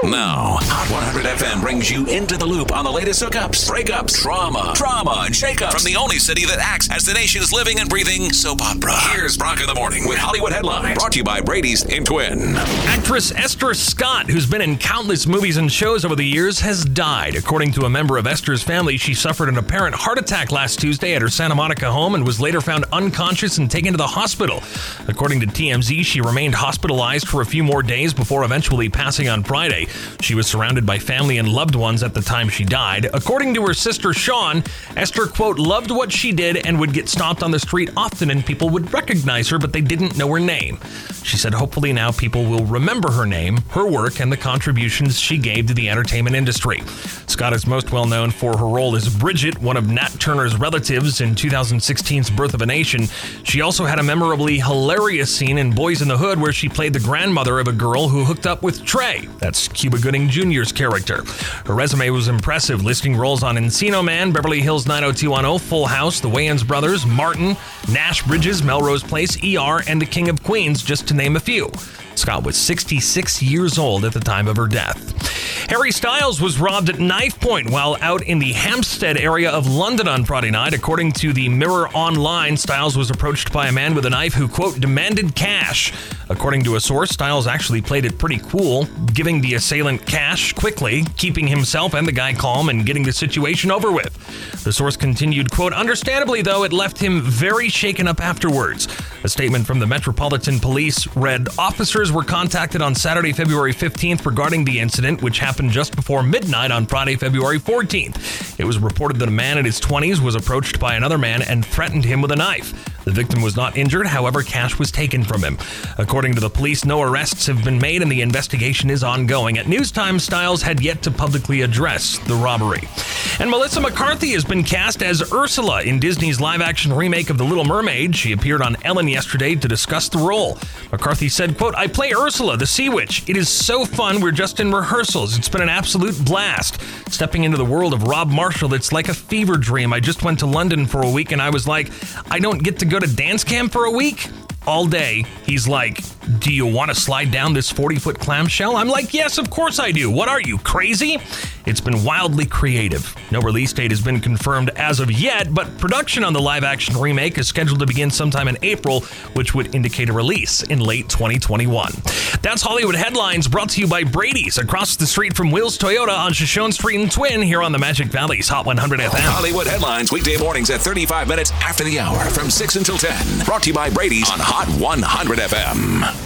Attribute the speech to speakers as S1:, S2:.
S1: Now, Hot 100 FM brings you into the loop on the latest hookups, breakups, drama, and shakeups from the only city that acts as the nation's living and breathing soap opera. Here's Brock in the Morning with Hollywood Headlines, brought to you by Brady's in Twin.
S2: Actress Esther Scott, who's been in countless movies and shows over the years, has died. According to a member of Esther's family, she suffered an apparent heart attack last Tuesday at her Santa Monica home and was later found unconscious and taken to the hospital. According to TMZ, she remained hospitalized for a few more days before eventually passing on Friday. She was surrounded by family and loved ones at the time she died. According to her sister Sean, Esther, quote, loved what she did and would get stopped on the street often and people would recognize her, but they didn't know her name. She said hopefully now people will remember her name, her work, and the contributions she gave to the entertainment industry. Scott is most well known for her role as Bridget, one of Nat Turner's relatives in 2016's Birth of a Nation. She also had a memorably hilarious scene in Boys in the Hood where she played the grandmother of a girl who hooked up with Trey. That's Cuba Gooding Jr.'s character. Her resume was impressive, listing roles on Encino Man, Beverly Hills 90210, Full House, The Wayans Brothers, Martin, Nash Bridges, Melrose Place, ER, and The King of Queens, just to name a few. Scott was 66 years old at the time of her death. Harry Styles was robbed at knife point while out in the Hampstead area of London on Friday night. According to the Mirror Online, Styles was approached by a man with a knife who, quote, demanded cash. According to a source, Styles actually played it pretty cool, giving the assailant cash quickly, keeping himself and the guy calm and getting the situation over with. The source continued, quote, understandably, though, it left him very shaken up afterwards. A statement from the Metropolitan Police read, officers were contacted on Saturday, February 15th regarding the incident, which happened just before midnight on Friday, February 14th. It was reported that a man in his 20s was approached by another man and threatened him with a knife. The victim was not injured, however, cash was taken from him. According to the police, no arrests have been made and the investigation is ongoing. At news time, Styles had yet to publicly address the robbery. And Melissa McCarthy has been cast as Ursula in Disney's live-action remake of The Little Mermaid. She appeared on Ellen yesterday to discuss the role. McCarthy said, quote, I play Ursula, the Sea Witch. It is so fun. We're just in rehearsals. It's been an absolute blast. Stepping into the world of Rob Marshall, it's like a fever dream. I just went to London for a week and I was like, I don't get to go to dance camp for a week? All day, he's like, do you want to slide down this 40-foot clamshell? I'm like, yes, of course I do. What are you, crazy? It's been wildly creative. No release date has been confirmed as of yet, but production on the live-action remake is scheduled to begin sometime in April, which would indicate a release in late 2021. That's Hollywood Headlines, brought to you by Brady's, across the street from Will's Toyota on Shoshone Street in Twin, here on the Magic Valley's Hot 100 FM.
S1: Hollywood Headlines, weekday mornings at 35 minutes after the hour, from 6 until 10. Brought to you by Brady's on Hot 100 FM.